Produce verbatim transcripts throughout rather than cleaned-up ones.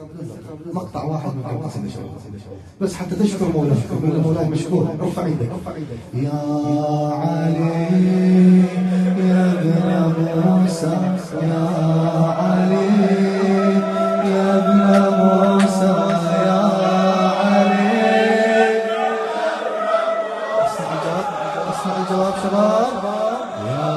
مقطع واحد من قصة الشوق بس حتى تشكر مولاك، تقول مولاي مشكور. ارفع ايدك. يا علي يا ابن موسى، يا علي يا ابن موسى، يا علي. اسمع الجواب، اسمع الجواب شباب. يا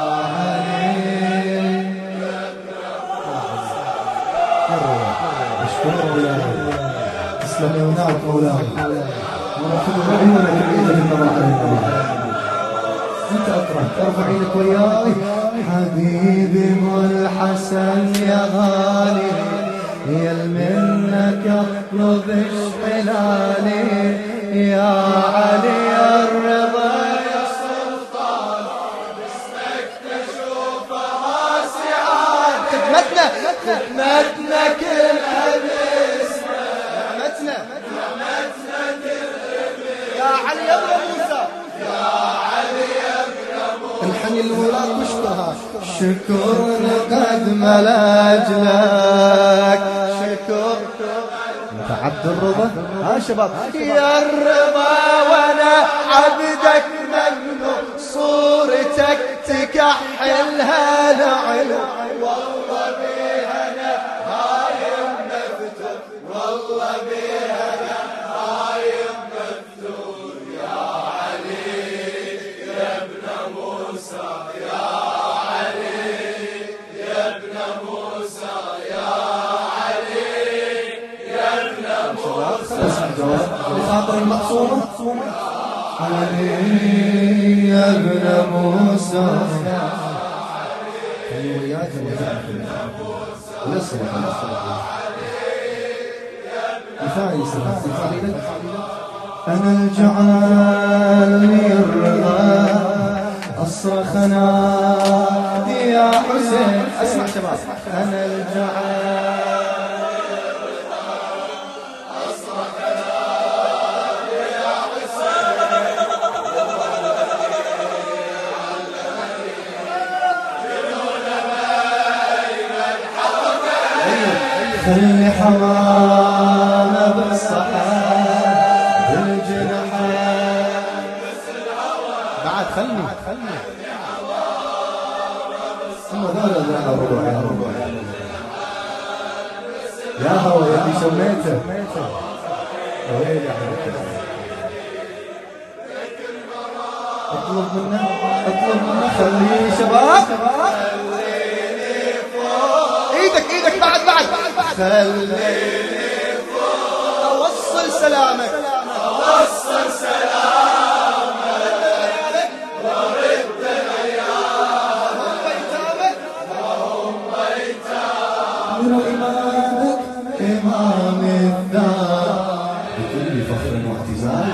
تسلم يا وناك مولاي، ورحمة عيونك بعيدك النظر على النبي. انت اكرم، ارفع ايدك وياي. حبيبي ابو الحسن يا غالي، يا منك اطلب اشحلالي. يا علي الرضا يا سلطان، باسمك تشوفها سعاد. خدمتنا خدمتنا كلها باسمك، نعمتنا نعمتنا كلها يا علي يا ابن موسى، يا علي يا ابن موسى. انحني الولاد واشكرها. شكرنا قد ملاجلك، شكر انت عبد الرضا. ها شباب. يا الرضا وانا عبدك ممنون، صورتك تكحلها العلو. والله بيها انا هايم مفتون، والله بيها انا هايم مفتون. يا علي يا ابن موسى، يا علي يا ابن موسى، يا علي يا ابن موسى. خاطر المقصومة. علي يا ابن موسى، وياك نصر أنا الجعلني الرضا أصرخ نادي يا حسين. اسمع شباب. أنا الجعلني الرضا أصرخ نادي يا حسين. خلي حمامة بالصحاب بالجناحات بعد. خلني خلني ثم ذولا ذولا ربع يا ربع يا هو يا اللي سميته. ويلي عليك. اطلب منه اطلب منه. خلي شباب. ايدك ايدك بعد بعد خليني فوق. اوصل سلامك، اوصل سلامك، ورد ايامك. هم ايتامك، هم ايتامك. من امامك امام الدار بكل فخر واعتزاز.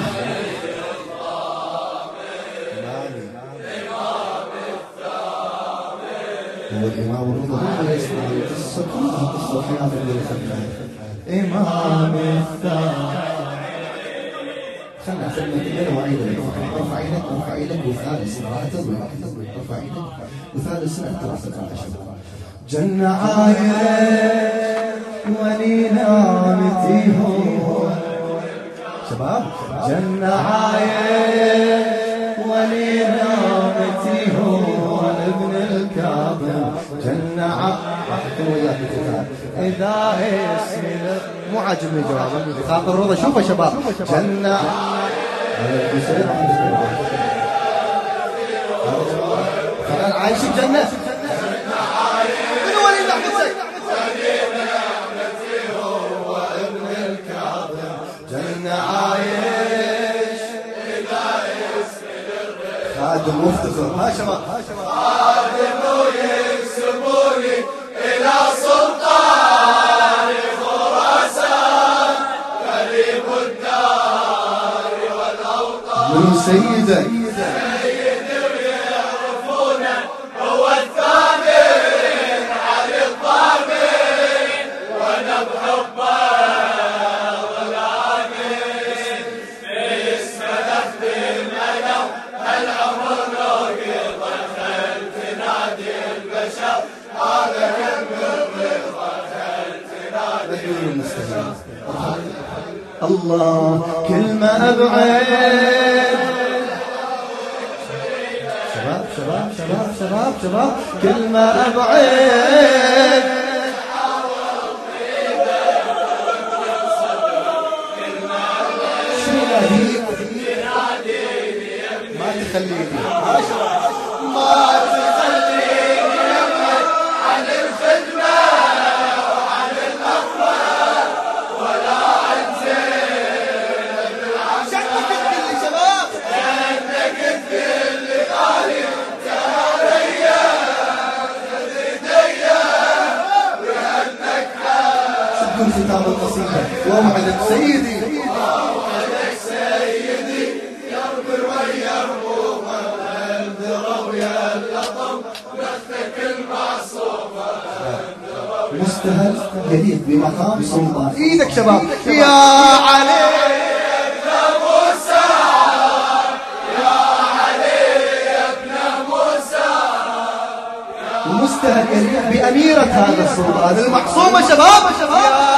هو الإمام الرضا عليه الصلاة والسلام. قصة حياة الخلفاء إمام الثاني. خلنا خلنا كلنا وعيدك. رفع عينك رفع عينك وثالث لا تضوي رفع عينك وثالث لا تضوي. جنة عايل ولي نعمتي هو شباب. جنة عايل ولي نعمتي هو ابن الكاظم. جنة عايل إذا اسمي مو عاجبني جوابه. خاطر الرضا شوفوا شباب. جنة خلال عايشين جنة. من ولي نعمتك؟ ولي نعمتي هو ابن الكاظم. جنة عايش إذا اسمي للرضا. خادم مفتخر. ها شباب خادم يكسبوني إلى سلطان خراسان. قريب الدار والأوطان. من سيدك سيدي ويعرفونه هو الثامن علي الضامن. وانا بحبه ظلامين في اسمه نخدم انا هالعمر لو قضى خلف نادي البشر. هذا كم الرضا خلف نادي المستهين. الله كل ما أبعد شباب شباب شباب شباب شباب كل ما أبعد شو ناديك ما تخليني ما تخليني أبعد عن الخدمة وعن الأخلاق ولا عن زين بالعشق. شكلك كل شباب كأنك كل غالي انت عليا خذ ايديا بأنك حال. شكرا ختام القصيدة. ووعدك سيدي ووعدك سيدي يربر ويربو وينذر ويلطم نختك المعصومة مستهل جديد بمقام سلطان. ايدك شباب يا علي ابن موسى يا علي ابن موسى. ومستهل جديد بأميرة هذا السلطان المعصومة شباب شباب